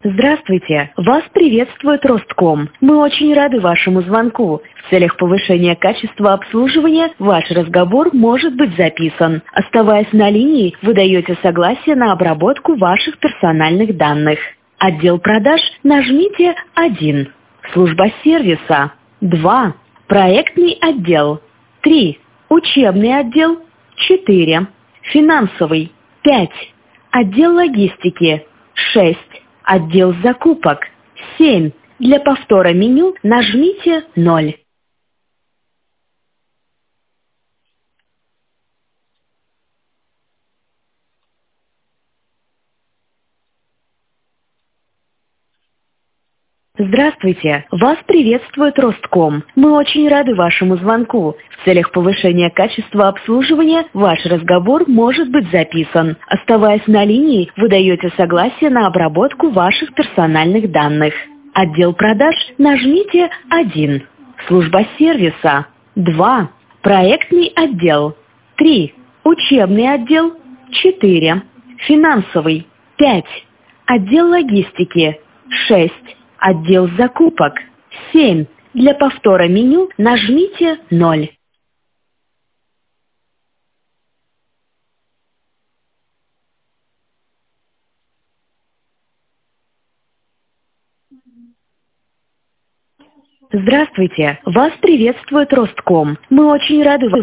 Здравствуйте! Вас приветствует Ростком. Мы очень рады вашему звонку. В целях повышения качества обслуживания ваш разговор может быть записан. Оставаясь на линии, вы даете согласие на обработку ваших персональных данных. Отдел продаж нажмите 1. Служба сервиса 2. Проектный отдел 3. Учебный отдел 4. Финансовый 5. Отдел логистики 6. Отдел закупок 7. Для повтора меню нажмите 0. Здравствуйте! Вас приветствует Ростком. Мы очень рады вашему звонку. В целях повышения качества обслуживания ваш разговор может быть записан. Оставаясь на линии, вы даете согласие на обработку ваших персональных данных. Отдел продаж нажмите 1. Служба сервиса 2. Проектный отдел 3. Учебный отдел 4. Финансовый 5. Отдел логистики 6. Отдел закупок 7. Для повтора меню нажмите 0. Здравствуйте! Вас приветствует Ростком. Мы очень рады